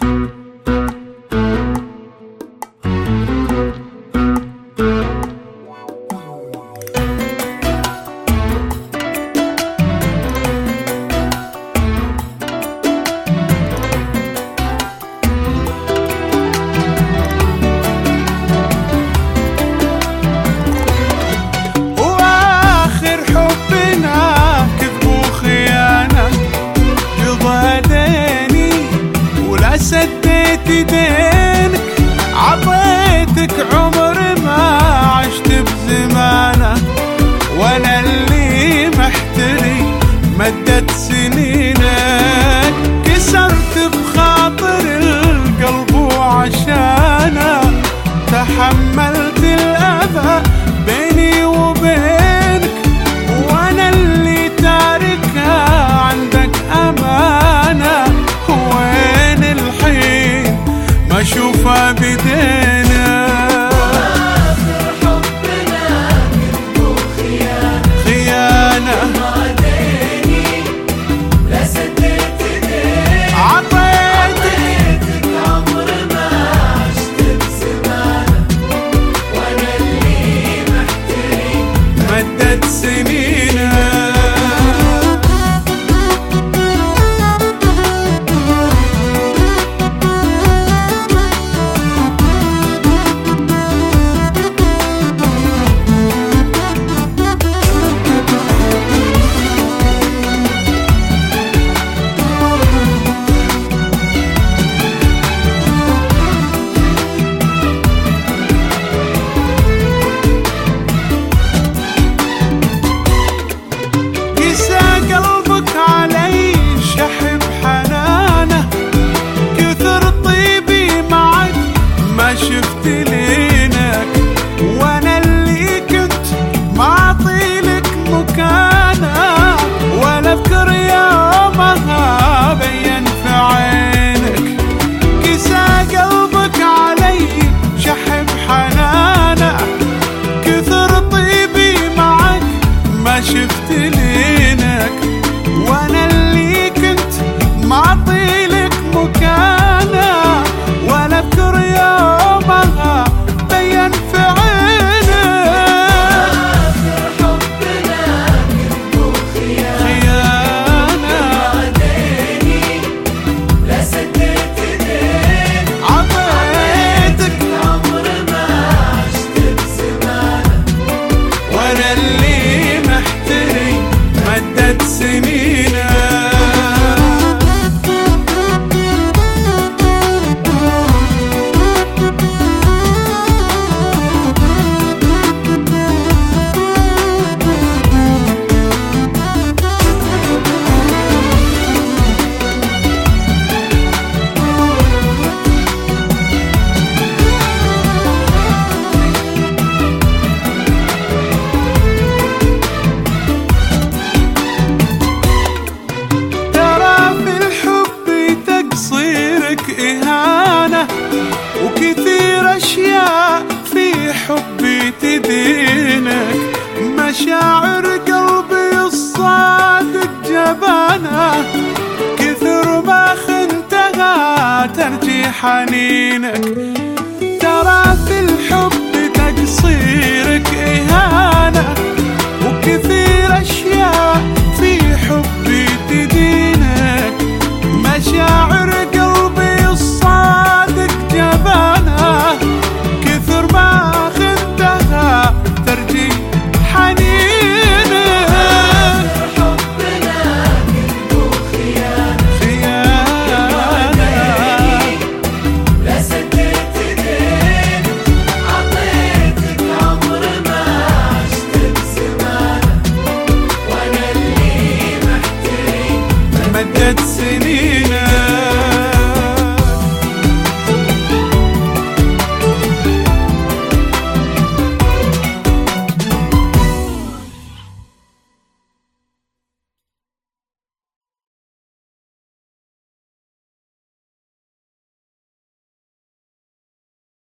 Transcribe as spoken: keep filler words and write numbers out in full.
سديت دينك عطيتك عمر ما عشت بزمانه، وانا اللي محتري مدت سنينك، كسرت بخاطر القلب وعشانه تحملت الاذى بيني وبينك، وانا اللي تاركها عندك امانه، وين الحين ما اشوفها بدينا؟ واخر حبنا كله خيانه خيانه ما ديني لا سديت ديني عطيتك عمر ما عشت بزمانه، وانا اللي محتري مدت سنينه. شفت لينك وانا اللي كنت معطيلك مكانك، ولا اذكر يومها بين في عينك، كسى قلبك علي شحب حنانه، كثر طيبي معك ما شفت لينك، وانا اللي كنت معطيلك مكانك، ولا اذكر يومها بين في عينك. واخر حبنا كله خيانه ما ديني لا سديت ديني عطيتك عمر ما عشت بزمانه، وانا اللي محتري مدت سنينه. إهانة وكثير أشياء في حبي تدينك، مشاعر قلبي الصادق جبانة، كثر ما خنتها ترجي حنينك، ترى في الحب تقصيرك إهانة وكثير أشياء في حبي تدينك، مشاعر قلبي الصادق جبانه، كثر ما خنتها ترجي حنينه. حبنا كله خيانه خيانه لا سديت ديني عطيتك عمر ما عشت بزمانه، وانا اللي محتري مدت سنين.